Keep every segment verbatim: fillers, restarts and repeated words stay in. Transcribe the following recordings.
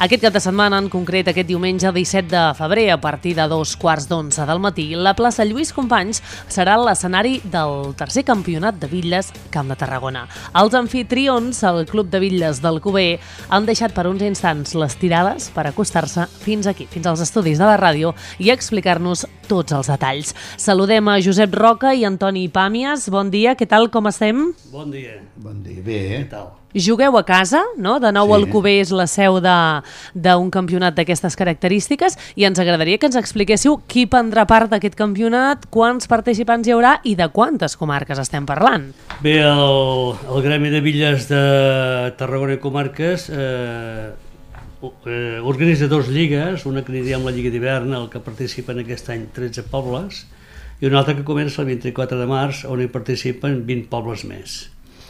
Aquest cap de setmana, en concret aquest diumenge disset de febrer, a partir de dos quarts d'onze del matí, la plaça Lluís Companys serà l'escenari del tercer campionat de bitlles Camp de Tarragona. Els anfitrions, el Club de Bitlles d'Alcover, han deixat per uns instants les tirades per acostar-se fins aquí, fins als estudis de la ràdio i explicar-nos tots els detalls. Saludem a Josep Roca i Antoni Pàmies. Bon dia, què tal, com estem? Bon dia. Bon dia, bé, eh? Què tal? Jugueu a casa, no? De nou, Sí. Alcover és la seu d'un campionat d'aquestes característiques i ens agradaria que ens expliquéssiu qui prendrà part d'aquest campionat, quants participants hi haurà i de quantes comarques estem parlant. Bé, el, el Gremi de Bitlles de Tarragona i Comarques eh, eh, organitza dues lligues, una que n'hi diem la Lliga d'hivern, el que participen aquest any tretze pobles, i una altra que comença el vint-i-quatre de març, on hi participen vint pobles més.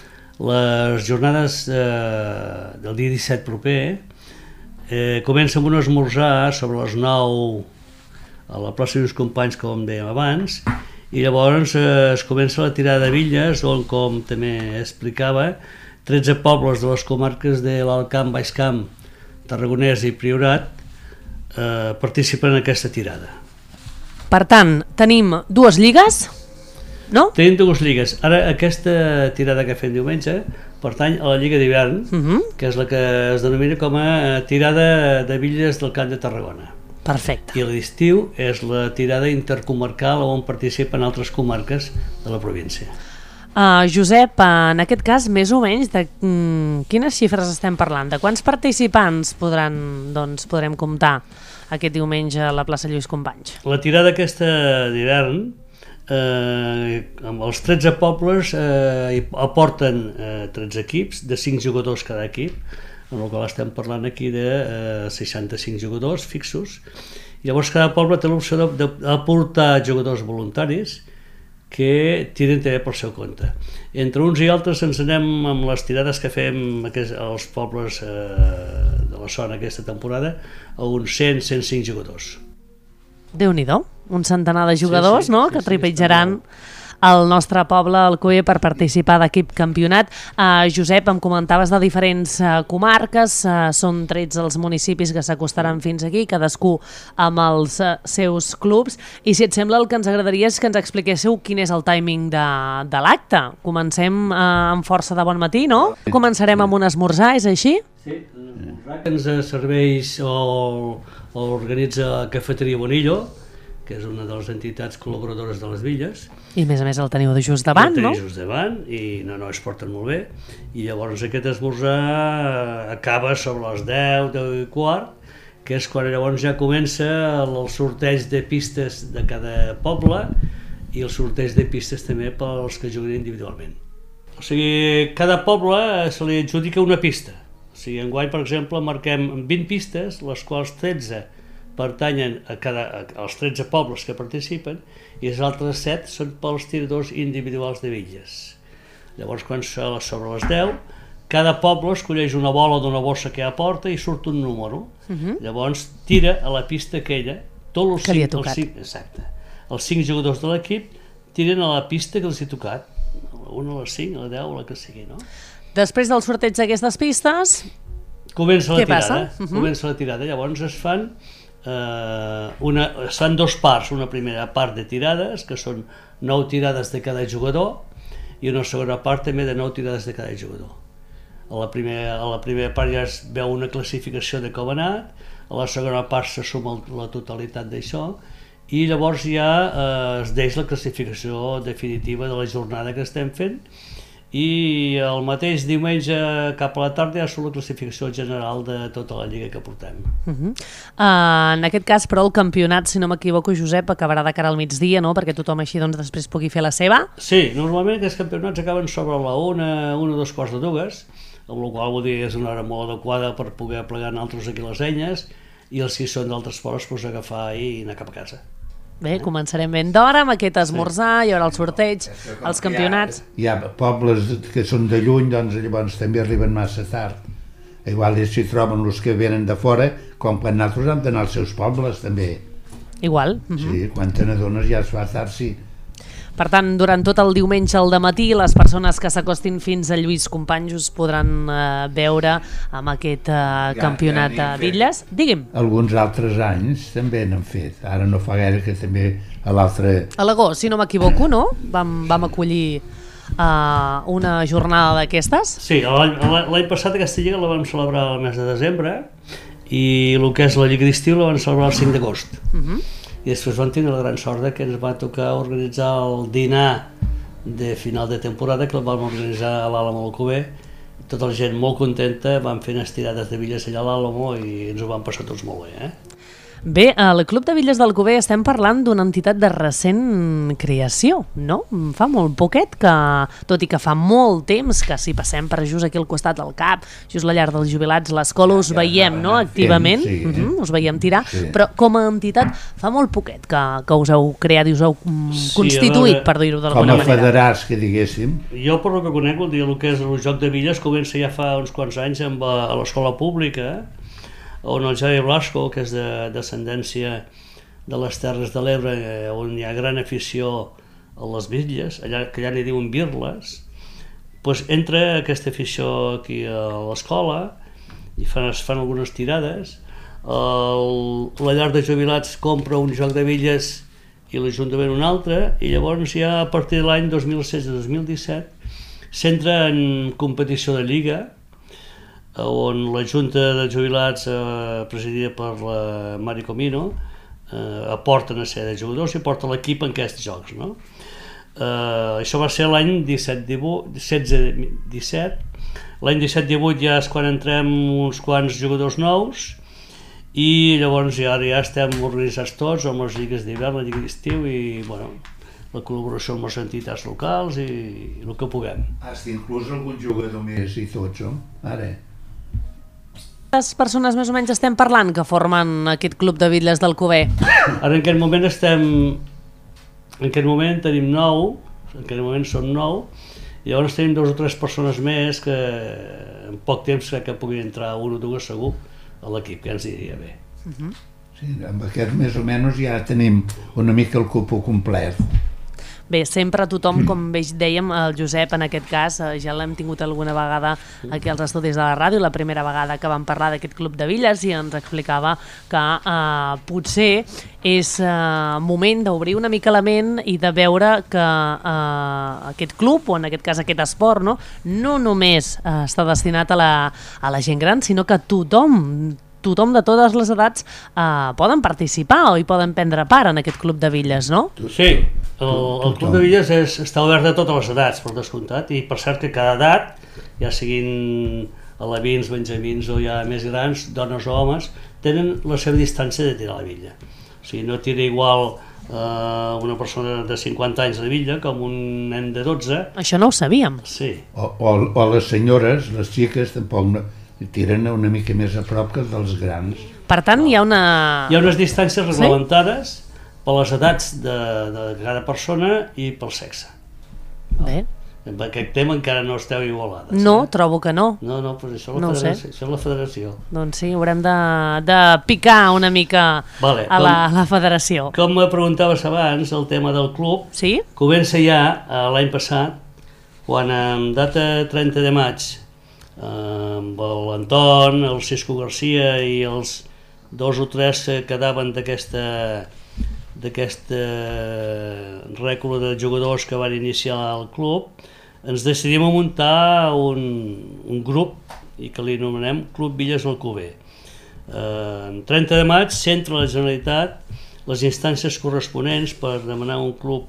Les jornades eh, del dia disset proper eh, comencen amb un esmorzar sobre les nou a la plaça Lluís Companys, com dèiem abans, i llavors eh, es comença la tirada de bitlles, on, com també explicava, tretze pobles de les comarques de l'Alt Camp, Baix Camp, Tarragonès i Priorat eh, participen en aquesta tirada. Per tant, tenim dues lligues, no? Tenim dues lligues. Ara, aquesta tirada que fem diumenge pertany a la Lliga d'hivern, Uh-huh. que és la que es denomina com a tirada de bitlles del Camp de Tarragona. Perfecte. I l'estiu és la tirada intercomarcal on participen altres comarques de la província. Uh, Josep, en aquest cas, més o menys, de mm, quines xifres estem parlant? De quants participants podran, doncs, podrem comptar aquest diumenge a la plaça Lluís Companys? La tirada aquesta d'hivern, eh, amb els tretze pobles, eh, hi aporten eh, tretze equips, de cinc jugadors cada equip, en el qual estem parlant aquí de eh, seixanta-cinc jugadors fixos. I llavors cada poble té l'opció d'aportar jugadors voluntaris que tiren també pel seu compte. Entre uns i altres ens anem amb les tirades que fem aquests, als pobles eh, de la zona aquesta temporada a uns cent a cent cinc jugadors. Déu-n'hi-do, un centenar de jugadors, Sí, sí, no? sí, que sí, trepitjaran el nostre poble, Alcover, per participar d'aquest campionat. Uh, Josep, em comentaves de diferents uh, comarques, uh, són tretze els municipis que s'acostaran fins aquí, cadascú amb els uh, seus clubs, i si et sembla el que ens agradaria és que ens expliquéssiu quin és el timing de, de l'acte. Comencem uh, amb força de bon matí, no? Començarem amb un esmorzar, és així? Sí, l'esmorzar que ens serveix o, o organitza la Cafeteria Bonillo, que és una de les entitats col·laboradores de les Bitlles. I a més a més el teniu de just davant, el no? teniu just davant, i no, no, es porten molt bé. I llavors aquest esmorzar acaba sobre les deu, deu i quart, que és quan llavors ja comença el sorteig de pistes de cada poble i el sorteig de pistes també pels que juguen individualment. O sigui, cada poble se li adjudica una pista. O sigui, enguany, per exemple, marquem vint pistes, les quals tretze pertanyen a cada, als tretze pobles que participen i els altres set són pels tiradors individuals de bitlles. Llavors, quan són sobre les deu, cada poble escolleix una bola d'una bossa que aporta i surt un número. Uh-huh. Llavors tira a la pista aquella, tots els Que li ha cinc, tocat. els cinc, exacte, els cinc jugadors de l'equip tiren a la pista que els ha tocat, una a les cinc, a la deu, a la que sigui, no? Després del sorteig d'aquestes pistes, Comença la Què tirada, passa? Uh-huh. comença la tirada, llavors es fan eh, una, es fan dos parts, una primera part de tirades, que són nou tirades de cada jugador, i una segona part també de nou tirades de cada jugador. A la primera, a la primera part ja es veu una classificació de com ha anat, a la segona part se suma la totalitat d'això, i llavors ja eh, es deix la classificació definitiva de la jornada que estem fent, i el mateix diumenge cap a la tarda ja surt la classificació general de tota la lliga que portem. uh -huh. uh, en aquest cas, però, el campionat, si no m'equivoco, Josep, acabarà de cara al migdia, no? Perquè tothom així doncs, després pugui fer la seva. Sí, normalment aquests campionats acaben sobre la una, una o dos quarts de dues, amb la qual vull dir és una hora molt adequada per poder plegar nosaltres aquí les enyes, i els que són d'altres pobles pues, agafar i anar cap a casa. Bé, començarem ben d'hora amb aquest esmorzar, hi haurà el sorteig, els campionats. Hi ha, hi ha pobles que són de lluny, doncs llavors també arriben massa tard. Igual s'hi troben els que venen de fora, com quan nosaltres hem d'anar als seus pobles, també. Igual. Uh -huh. Sí, quan te n'adones ja es fa tard, sí. Per tant, durant tot el diumenge al dematí, les persones que s'acostin fins a Lluís Companys us podran eh, veure amb aquest eh, Ja, campionat ja de n'hem Bitlles. Digui'm. Alguns altres anys també n'han fet. Ara no fa gaire que també a l'altre... A l'agost, si no m'equivoco, no? Vam, vam acollir uh, una jornada d'aquestes. Sí, l'any l'any passat aquesta lliga la vam celebrar al mes de desembre i el que és la lliga d'estiu la vam celebrar el cinc d'agost. Uh -huh. I després vam tenir la gran sort de que ens va tocar organitzar el dinar de final de temporada, que el vam organitzar a l'Àlamo Alcover. Tota la gent molt contenta, vam fer unes tirades de bitlles allà a l'Àlamo i ens ho vam passar tots molt bé. Eh? Bé, al Club de Bitlles d'Alcover estem parlant d'una entitat de recent creació, no? Fa molt poquet que, tot i que fa molt temps que si passem per just aquí al costat del Cap, just la llar dels jubilats, l'escola us Ja, veiem, ja, no?, ja, activament, sí, uh -huh, us veiem tirar, sí. però com a entitat fa molt poquet que, que us heu creat i us heu mm, Sí, constituït, veure, per dir-ho Com d'alguna a manera. federats, que diguéssim. Jo, per lo que conec, vol dir, el que és el joc de bitlles comença ja fa uns quants anys amb, a l'escola pública, on el Javi Blasco, que és de descendència de les Terres de l'Ebre, on hi ha gran afició a les bitlles, allà, que allà n'hi diuen birles, doncs entra aquesta afició aquí a l'escola i fan, es fan algunes tirades. El, la llar de jubilats compra un joc de bitlles i l'Ajuntament un altre, i llavors ja a partir de l'any dos mil setze dos mil disset s'entra en competició de lliga, on la Junta de Jubilats, eh, presidida per la Mari Comino, eh, aporta una sèrie de jugadors i porta l'equip en aquests jocs, no? Eh, això va ser l'any disset divuit, setze disset. L'any disset divuit ja és quan entrem uns quants jugadors nous i llavors ja, ara ja estem organitzats tots amb les lligues d'hivern, la lliga d'estiu i bueno, la col·laboració amb les entitats locals i el que puguem. Hasta inclús algun jugador més i tots, no? Ara. Quantes persones més o menys estem parlant que formen aquest Club de Bitlles d'Alcover? Ara en aquest moment estem, en aquest moment tenim nou, en aquest moment són nou, i llavors tenim dues o tres persones més que en poc temps crec que puguin entrar un o dues segur a l'equip, que ja ens diria bé. Uh-huh. Sí, amb aquest més o menys ja tenim una mica el cupo complet. Bé, sempre tothom, com bé dèiem, el Josep en aquest cas, ja l'hem tingut alguna vegada aquí als estudis de la ràdio, la primera vegada que vam parlar d'aquest Club de Bitlles, i ens explicava que eh, potser és eh, moment d'obrir una mica la ment i de veure que eh, aquest club, o en aquest cas aquest esport, no, no només eh, està destinat a la, a la gent gran, sinó que tothom, tothom de totes les edats eh, poden participar o hi poden prendre part en aquest Club de Bitlles, no? Sí, el, el Club de Bitlles és, està obert a totes les edats, per descomptat, i per cert que cada edat, ja siguin alevins, benjamins o ja més grans, dones o homes, tenen la seva distància de tirar la bitlla. O sigui, no tira igual eh, una persona de cinquanta anys de bitlla com un nen de dotze. Això no ho sabíem. Sí. O, o, o les senyores, les xiques, tampoc no, tiren una mica més a prop que dels grans. Per tant, hi ha una... Hi ha unes distàncies reglamentades sí? per les edats de, de cada persona i pel sexe. Bé. En aquest tema encara no esteu igualades. No, eh? trobo que no. No, no, però això és la, No ho sé. federació, això és la federació. Doncs sí, haurem de, de picar una mica Vale, a, la, com- a la federació. Com me preguntaves abans, el tema del club Sí? comença ja eh, l'any passat, quan en data trenta de maig eh, amb l'Anton, el Cisco Garcia i els dos o tres que quedaven d'aquesta d'aquesta rècula de jugadors que van iniciar el club, ens decidim a muntar un, un grup i que li anomenem Club Bitlles d'Alcover. Eh, en trenta de maig s'entra a la Generalitat les instàncies corresponents per demanar un club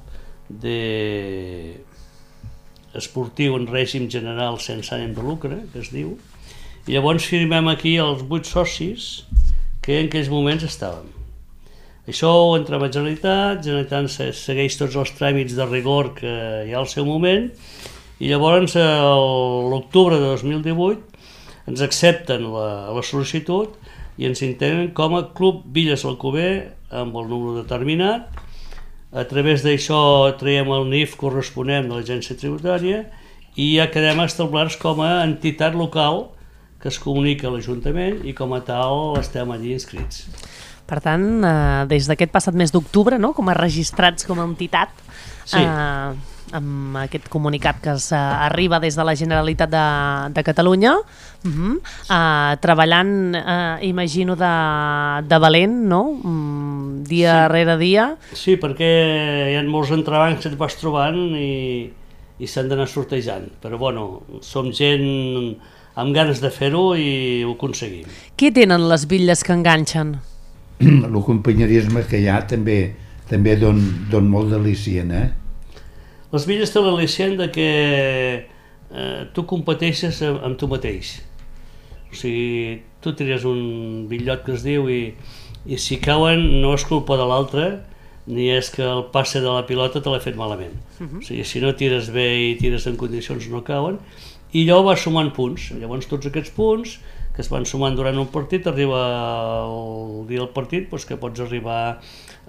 de esportiu en règim general sense ànim de lucre, que es diu, i llavors firmem aquí els vuit socis que en aquells moments estàvem. Això ho entrem a Generalitat, Generalitat se- segueix tots els tràmits de rigor que hi ha al seu moment, i llavors a l'octubre de dos mil divuit ens accepten la, la sol·licitud i ens integren com a Club Bitlles d'Alcover amb el número determinat. A través d'això traiem el N I F corresponent de l'agència tributària i ja quedem establerts com a entitat local que es comunica a l'Ajuntament i com a tal estem allí inscrits. Per tant, eh, des d'aquest passat mes d'octubre, no?, com a registrats com a entitat, sí. eh, amb aquest comunicat que s'arriba des de la Generalitat de, de Catalunya, uh -huh. uh, treballant, uh, imagino, de, de valent, no? Um, dia sí. rere dia. Sí, perquè hi ha molts entrebancs que et vas trobant i, i s'han d'anar sortejant, però bueno, som gent amb ganes de fer-ho i ho aconseguim. Què tenen les bitlles que enganxen? El companyerisme que hi ha també també don, don molt d'al·licient, eh? Les bitlles té l'al·licient de que eh, tu competeixes amb, amb tu mateix. O sigui, tu tries un bitllot que es diu i, i si cauen no és culpa de l'altre, ni és que el passe de la pilota te l'ha fet malament. Uh-huh. O sigui, si no tires bé i tires en condicions no cauen, i allò va sumant punts. Llavors tots aquests punts que es van sumant durant un partit, arriba el dia del partit doncs que pots arribar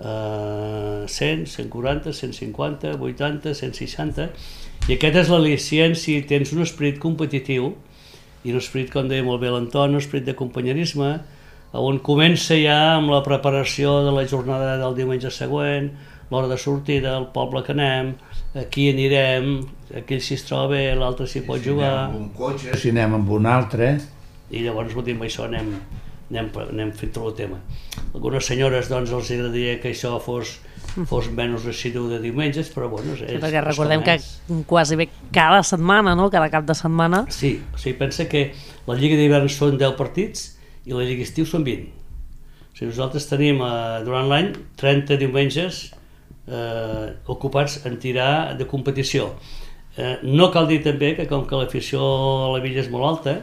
a cent, cent quaranta, cent cinquanta, vuitanta, cent seixanta, i aquest és l'al·licient si tens un esperit competitiu i un esperit, com deia molt bé l'Anton, un esperit de companyerisme, on comença ja amb la preparació de la jornada del diumenge següent, l'hora de sortida, el poble que anem, aquí anirem, aquell si es troba bé, l'altre si pot si jugar. Si anem amb un cotxe, si anem amb un altre. I llavors, amb això anem, anem, anem fent tot el tema. Algunes senyores doncs els agradaria que això fos, fos menys residu de diumenges, però bueno... És, sí, perquè recordem que quasi bé cada setmana, no? Cada cap de setmana... Sí, o sigui, pensa que la Lliga d'hivern són deu partits i la Lliga estiu són vint. O sigui, nosaltres tenim eh, durant l'any trenta diumenges eh, ocupats en tirar de competició. Eh, no cal dir també que com que l'afició a la Villa és molt alta,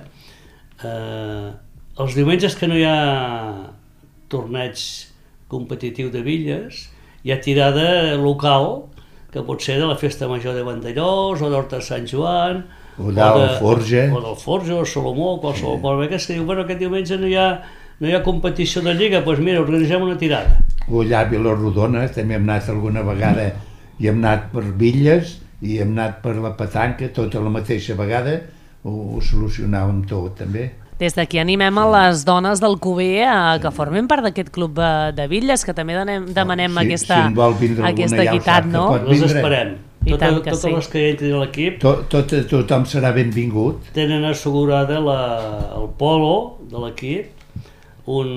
eh, els diumenges que no hi ha torneig competitiu de Villes, hi ha tirada local, que pot ser de la Festa Major de Vandellós, o d'Horta de Sant Joan, o del Forge, o del Forge, o Salomó, qualsevol cosa. Aquesta diu, bueno, aquest diumenge no hi ha, no hi ha competició de Lliga, doncs mira, organitzem una tirada. O allà a Vilarrodona, també hem anat alguna vegada, i hem anat per Villes, i hem anat per la petanca, tota la mateixa vegada, ho, ho solucionàvem tot, també. Des d'aquí animem a les dones del Cuber a que formin part d'aquest club de Villes, que també demanem, demanem sí, aquesta, si vol vindre aquesta ja equitat, no? Les esperem. I Tot, tant que totes sí. les que entrin a l'equip tot, tot, tothom serà benvingut. Tenen assegurada la, el polo de l'equip, un,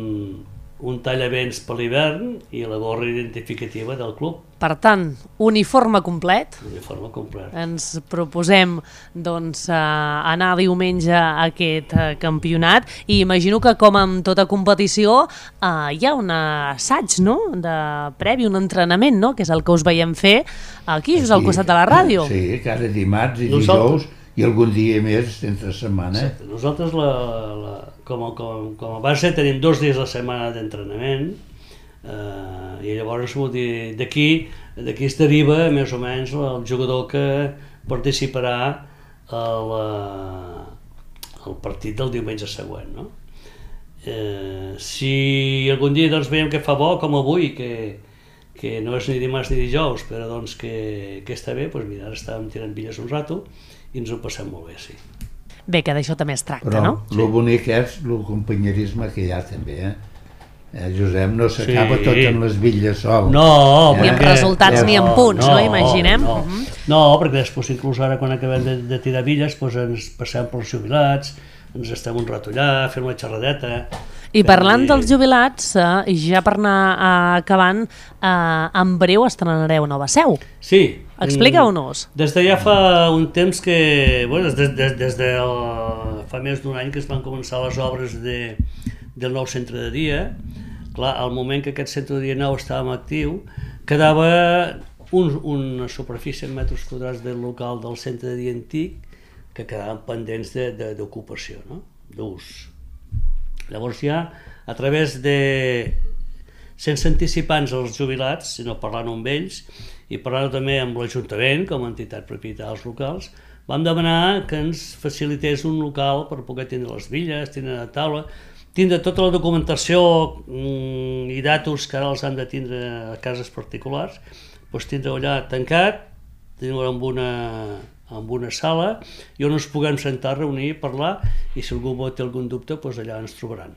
un tallavents per l'hivern i la gorra identificativa del club. Per tant, uniforme complet. Uniforme complet. Ens proposem doncs, anar diumenge a aquest campionat i imagino que, com en tota competició, hi ha un assaig, no? De previ, un entrenament, no? Que és el que us veiem fer aquí, just al costat de la ràdio. Sí, cada dimarts i Nosaltres... dijous i algun dia més entre setmana. Exacte. Nosaltres, la, la, com, a, com, com a base, tenim dos dies a la setmana d'entrenament. Uh, i llavors d'aquí d'aquí es deriva més o menys el jugador que participarà al, al partit del diumenge següent, no? Uh, si algun dia doncs, veiem que fa bo, com avui, que, que no és ni dimarts ni dijous, però doncs, que, que està bé, doncs mira, ara estàvem tirant Villes un rato i ens ho passem molt bé, sí. Bé, que d'això també es tracta, però, no? Però el bonic és el companyerisme que hi ha també, eh? Eh, Josep, no s'acaba sí. tot en les Villes sol. No, eh? Ni amb resultats eh? ni amb punts, no, no imaginem? No, uh-huh. no, perquè després inclús ara quan acabem de, de tirar Villes doncs ens passem pels jubilats, ens estem un rato allà, fem una xerradeta. I parlant dels jubilats, eh, ja per anar eh, acabant, eh, en breu estrenareu nova seu. Sí. Expliqueu-nos. Des de ja fa un temps que, bueno, des, des, des de el, fa més d'un any que es van començar les obres de, del nou centre de dia. Clar, al moment que aquest centre de dia nou estàvem actiu, quedava un, una superfície en metres quadrats del local del centre de dia antic que quedaven pendents d'ocupació, no? D'ús. Llavors ja, a través de, sense anticipar-nos als jubilats, sinó parlant amb ells i parlant també amb l'Ajuntament, com a entitat propietària dels locals, vam demanar que ens facilités un local per poder tindre les villes, tindre la taula, tindre tota la documentació mm, i datos que ara els han de tindre a cases particulars, doncs tindre allà tancat, tindre amb una, amb una sala i on ens puguem sentar, reunir, parlar, i si algú té algun dubte, doncs allà ens trobaran.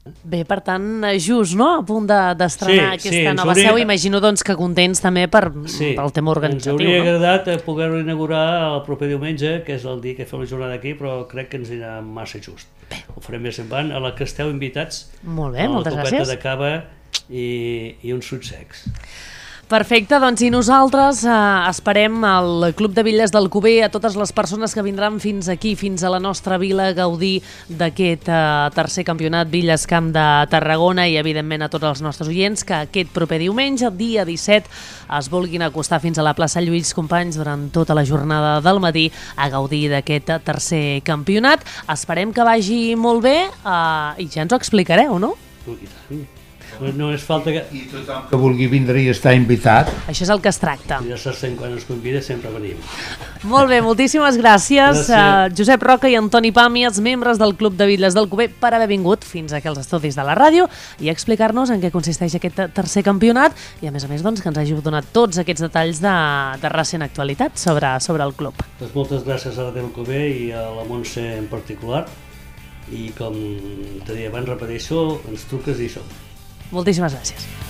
Bé, per tant, just, no? A punt d'estrenar Sí, aquesta sí, ens nova hauria- seu. Imagino, doncs, que contents també per, Sí, pel tema ens organitzatiu, hauria no? agradat eh, poder-ho inaugurar el proper diumenge, que és el dia que fem la jornada aquí, però crec que ens anirà massa just. Ho farem més endavant, a la que esteu invitats. Molt bé, moltes A la gràcies. copeta de cava i, i uns fruits secs. Perfecte, doncs i nosaltres eh, esperem al Club de Villes d'Alcover, a totes les persones que vindran fins aquí, fins a la nostra vila, a gaudir d'aquest eh, tercer campionat Villes Camp de Tarragona i evidentment a tots els nostres oients que aquest proper diumenge, dia disset, es vulguin acostar fins a la plaça Lluís Companys durant tota la jornada del matí a gaudir d'aquest tercer campionat. Esperem que vagi molt bé eh, i ja ens ho explicareu, no? I tant. No, no és falta que... I tothom que vulgui vindre i estar invitat. Això és el que es tracta. Ja se sent quan ens convida, sempre venim. Molt bé, moltíssimes gràcies, Gràcies. a Josep Roca i Antoni Pàmies, membres del Club de Villes d'Alcover, per haver vingut fins aquí als estudis de la ràdio i explicar-nos en què consisteix aquest tercer campionat i, a més a més, doncs, que ens hàgiu donat tots aquests detalls de, de recent actualitat sobre, sobre el club. Doncs moltes gràcies a la Delcover i a la Montse en particular. I com te deia abans, repeteixo, ens truques i som. Moltíssimes gràcies.